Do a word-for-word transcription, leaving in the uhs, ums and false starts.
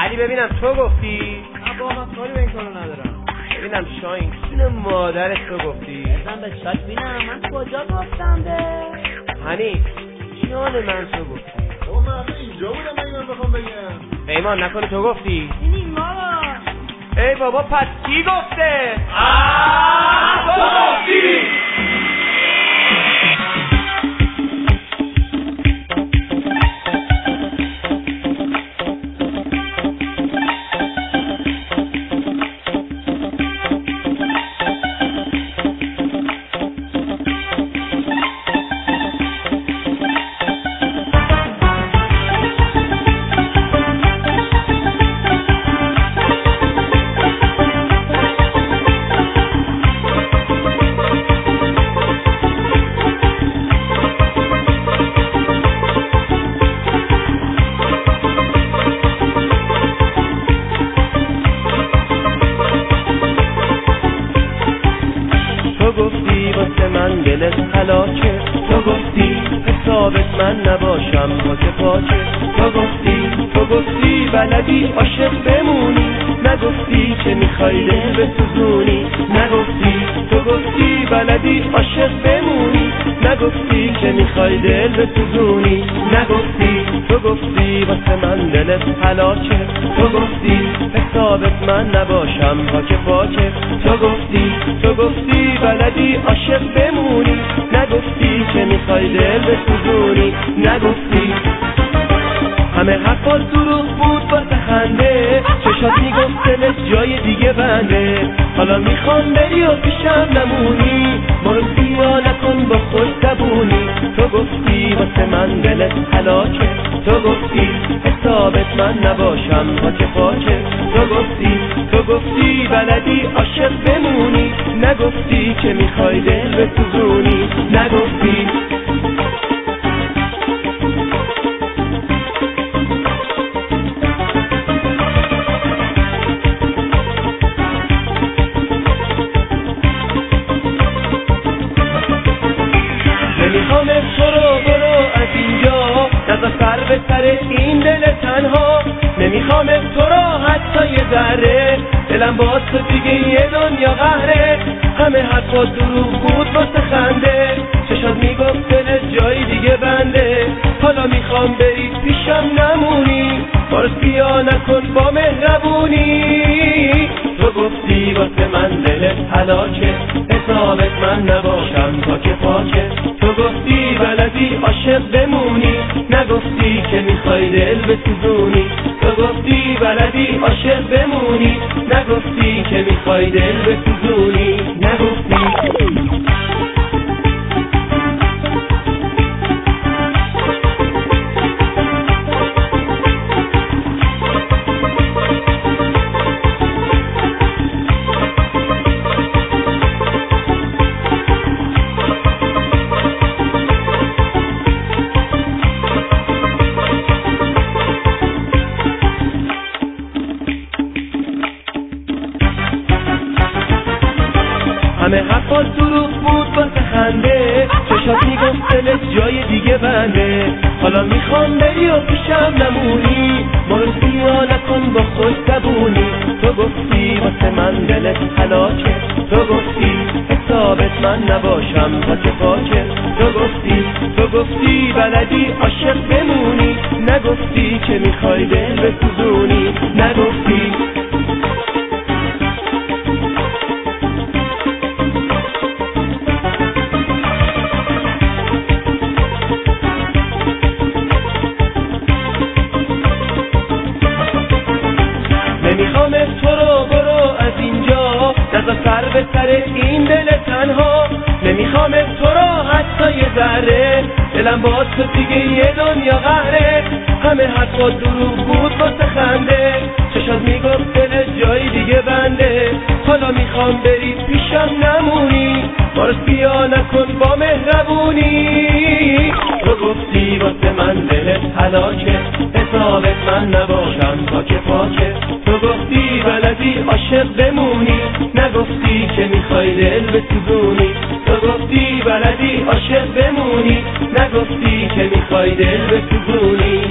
علی ببینم تو گفتی؟ نه با من کاری به این کارو ندارم. ببینم شاین جون مادرت تو گفتی؟ بزن به شاک بینم من کجا گفتم به حنیف جان من تو گفتی؟ بابا من اصلا اینجا بودم من اینو بخوام بگم. پیمان نکنه تو گفتی؟ اینیم بابا. ای بابا پس کی گفته؟ آه تو گفتی! تو گفتی واسه من دلت هلاکه، تو گفتی حسابت من نباشم پاکه پاکه، تو گفتی تو گفتی بلدی عاشق بمونی، نگفتی که میخوای دل بسوزونی، نگفتی تو گفتی بلدی عاشق بمونی، نگفتی که میخوای دل بسوزونی، نگفتی تو گفتی واسه من دلت هلاکه، تو گفتی حسابت من نباشم پاکه پاکه، تو گفتی تو گفتی بلدی عاشق بمونی، نگفتی که میخوای دل بسوزونی، نگفتی همه حرفا دروغ بود واسه خنده، چشات میگفت دلت جای دیگه بنده، حالا میخوام بری و پیشم نمونی، برو بیا نکن با خوش زبونی، تو گفتی واسه من دلت هلاکه، تو گفتی حسابت من نباشم پاکه پاکه، تو گفتی تو گفتی بلدی عاشق بمونی، نگفتی که میخوای دل بسوزونی، نگفتی نمیخوام تو رو برو از اینجا، نزا سر به سر این دل تنها، نمیخوام تو رو حتی یه ذره، دلم باز تو دیگه یه دنیا قهره، همه حرفا دروغ بود واسه خنده، چشات میگفت دل جای دیگه بنده، حالا میخوام بری پیشم نمونی، باز بیا نکن با مهربونی، تو گفتی واسه من دلت هلاکه، حسابت من نباشم پاکه پاکه، تو گفتی بلدی عاشق بمونی، نگفتی که میخوای دل بسوزونی، تو گفتی بلدی عاشق بمونی، نگفتی که میخوای دل بسوزونی، نگفتی همه حرفا دروغ بود واسه خنده، چشات میگفت دلت جای دیگه بنده، حالا میخوام بری و پیشم نمونی، برو بیا نکن با خوش زبونی، تو گفتی واسه من دلت هلاکه، تو گفتی حسابت من نباشم پاکه پاکه، تو گفتی تو گفتی بلدی عاشق بمونی، نگفتی که میخوای دل بسوزونی، نگفتی نمیخوام تو رو برو از اینجا، نزا سر به سر این دل تنها، نمیخوام تو رو حتی یه ذره، دلم باز تو دیگه یه دنیا قهره، همه حرفا دروغ بود واسه خنده، چشات میگفت دل جای دیگه بنده، حالا میخوام بری پیشم نمونی، باز بیا نکن با مهربونی، تو گفتی واسه من دلت هلاکه، حسابت من نباشم پاکه پاکه، تو گفتی بلدی عاشق بمونی، نگفتی که میخوای دل بسوزونی، تو گفتی بلدی عاشق بمونی، نگفتی که میخوای دل بسوزونی.